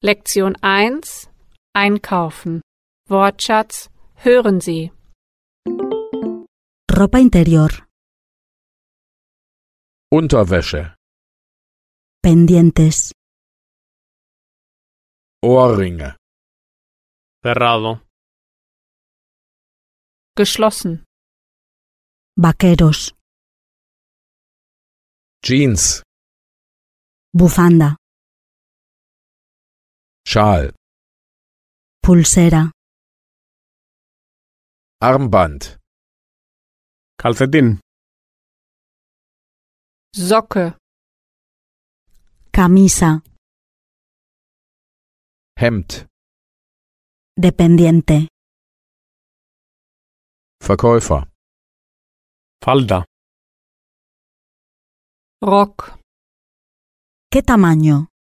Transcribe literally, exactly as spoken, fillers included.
Lektion eins Einkaufen. Wortschatz hören Sie. Ropa interior. Unterwäsche, Pendientes. Ohrringe, Cerrado. Geschlossen. Vaqueros. Jeans, Bufanda. Schal, Pulsera. Armband, Calcetín. Socke. Camisa. Hemd, Dependiente. Verkäufer, Falda. Rock. ¿Qué tamaño?